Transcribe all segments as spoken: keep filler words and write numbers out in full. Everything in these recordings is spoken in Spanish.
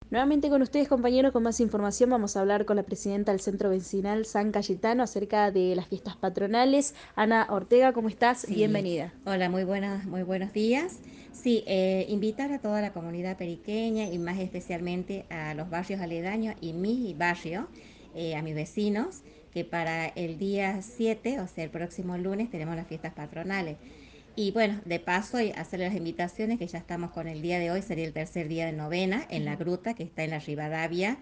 Nuevamente con ustedes, compañeros, con más información vamos a hablar con la presidenta del Centro Vecinal San Cayetano acerca de las fiestas patronales. Ana Ortega, ¿cómo estás? Sí, Bienvenida. hola, muy buenas, muy buenos días. Sí, eh, invitar a toda la comunidad periqueña y más especialmente a los barrios aledaños y mi barrio, eh, a mis vecinos, que para el día siete, o sea, el próximo lunes, tenemos las fiestas patronales. Y bueno, de paso, y hacerle las invitaciones, que ya estamos con el día de hoy, sería el tercer día de novena, en la Ujú. gruta, que está en la Rivadavia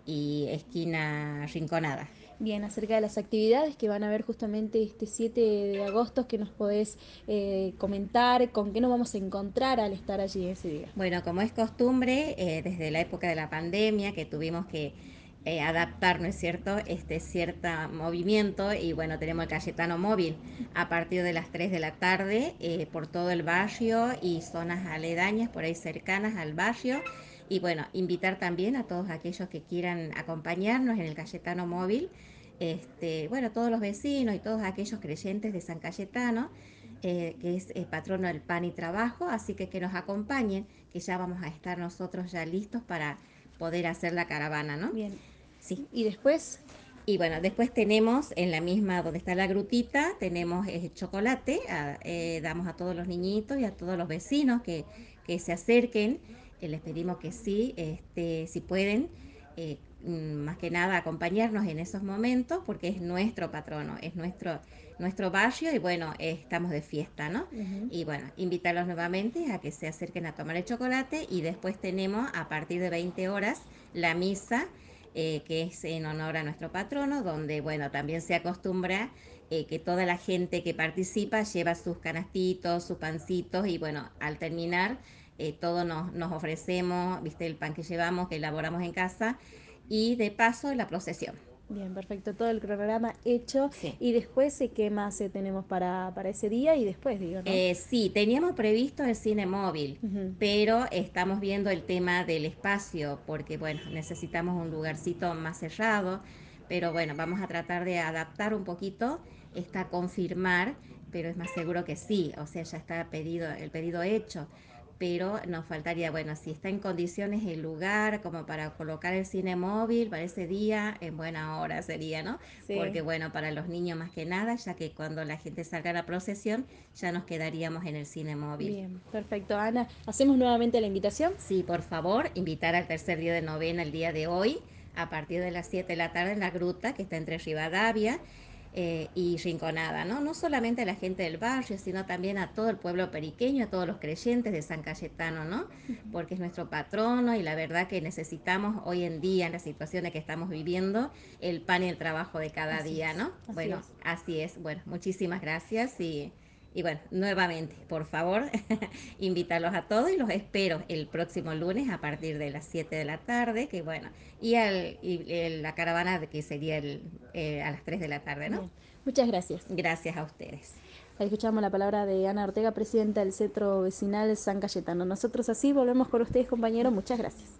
y esquina Rinconada. Bien, acerca de las actividades que van a haber justamente este siete de agosto, que nos podés eh, comentar, con qué nos vamos a encontrar al estar allí ese día. Bueno, como es costumbre, eh, desde la época de la pandemia, que tuvimos que eh, adaptar, ¿no es cierto?, este cierto movimiento, y bueno, tenemos el Cayetano Móvil a partir de las tres de la tarde eh, por todo el barrio y zonas aledañas, por ahí cercanas al barrio. Y bueno, invitar también a todos aquellos que quieran acompañarnos en el Cayetano Móvil, este, bueno, todos los vecinos y todos aquellos creyentes de San Cayetano, eh, que es eh, patrono del pan y trabajo, así que que nos acompañen, que ya vamos a estar nosotros ya listos para poder hacer la caravana, ¿no? Bien, Sí. y después, Y bueno, después tenemos en la misma donde está la grutita, tenemos eh, chocolate, a- eh, damos a todos los niñitos y a todos los vecinos que, que se acerquen, eh, les pedimos que sí, este, si pueden, eh, mm, más que nada acompañarnos en esos momentos porque es nuestro patrono, es nuestro, nuestro barrio y bueno, eh, estamos de fiesta, ¿no? ujú, Y bueno, invitarlos nuevamente a que se acerquen a tomar el chocolate y después tenemos a partir de veinte horas la misa, eh, que es en honor a nuestro patrono, donde, bueno, también se acostumbra eh, que toda la gente que participa lleva sus canastitos, sus pancitos, y bueno, al terminar, eh, todo nos, nos ofrecemos, viste, el pan que llevamos, que elaboramos en casa, y de paso la procesión. bien, perfecto, todo el cronograma hecho. Sí. Y después, eh, ¿qué más eh, tenemos para, para ese día? Y después, digo, ¿no? Eh, sí, teníamos previsto el cine móvil, Ujú. pero estamos viendo el tema del espacio, porque bueno, necesitamos un lugarcito más cerrado, pero bueno, vamos a tratar de adaptar un poquito, está a confirmar, pero es más seguro que sí, o sea, ya está pedido, el pedido hecho, pero nos faltaría, bueno, si está en condiciones el lugar como para colocar el cine móvil para ese día, en buena hora sería, ¿no? Sí. Porque bueno, para los niños más que nada, ya que cuando la gente salga a la procesión, ya nos quedaríamos en el cine móvil. Bien, perfecto. Ana, hacemos nuevamente la invitación. Sí, por favor, invitar al tercer día de novena el día de hoy, a partir de las siete de la tarde en la gruta, que está entre Rivadavia eh, y Rinconada, ¿no? No solamente a la gente del barrio, sino también a todo el pueblo periqueño, a todos los creyentes de San Cayetano, ¿no? Porque es nuestro patrono y la verdad que necesitamos hoy en día, en las situaciones que estamos viviendo, el pan y el trabajo de cada Así día, es, ¿no? así Bueno, es. así es. Bueno, muchísimas gracias y y bueno, nuevamente, por favor, invitarlos a todos y los espero el próximo lunes a partir de las siete de la tarde, que bueno, y, al, y el- la caravana que sería el, eh, a las tres de la tarde, ¿no? Bien, muchas gracias. Gracias a ustedes. Ahí escuchamos la palabra de Ana Ortega, presidenta del Centro Vecinal San Cayetano. Nosotros así volvemos con ustedes, compañeros. Muchas gracias.